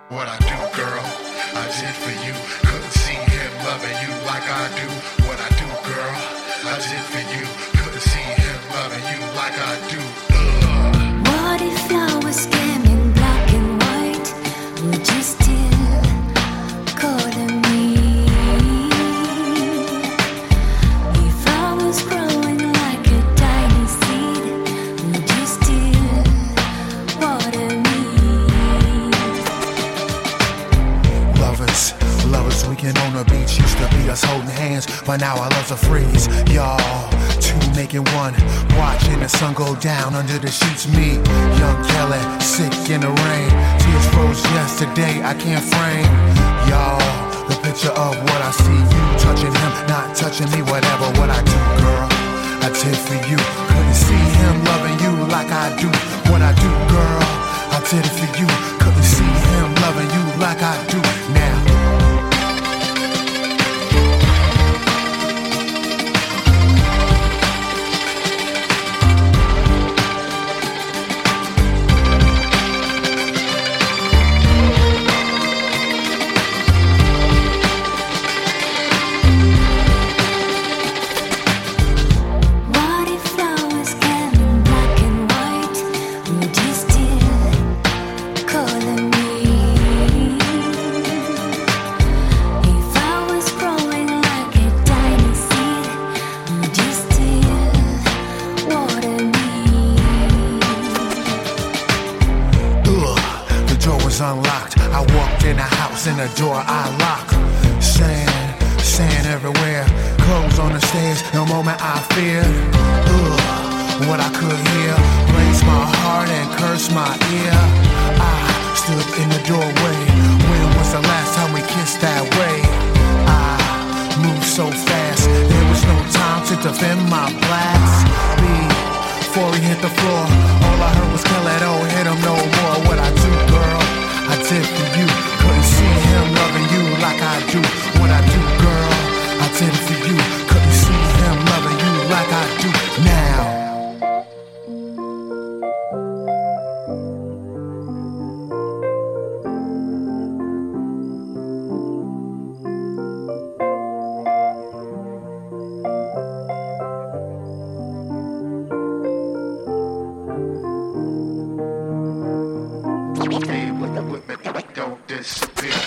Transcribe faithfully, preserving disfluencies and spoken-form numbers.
What I do, girl, I did for you. Couldn't see him loving you like I do. What I do, girl, I did for you. Couldn't see him loving you like I do. Ugh. What if I was scamming black and white? Would you still calling me? If I was growing like a tiny seed, would you still water me? Lovers, lovers, we can on the beach. Used to be us holding hands, but now our loves are freeze. Y'all, two making one, watching the sun go down under the sheets. Me, young Kelly, sick in the rain. Tears froze yesterday, I can't frame. Y'all, the picture of what I see. You touching him, not touching me. Whatever, what I do, girl, I did for you. Couldn't see him loving you like I do. What I do, girl, I did it for you. Couldn't see him loving you like I do now. Unlocked. I walked in the house and the door I locked. Sand, sand everywhere. Clothes on the stairs. The moment I feared, ugh, what I could hear. Raise my heart and curse my ear. I stood in the doorway. When was the last time we kissed that way? I moved so fast. There was no time to defend my blast. Before he hit the floor, all I heard was kill it. Oh, hit him no more. What I do, girl, I did for you. Couldn't see him loving you like I do. What I do, girl, I did it for you. Couldn't see him loving you like I do now. Stay with me, don't disappear.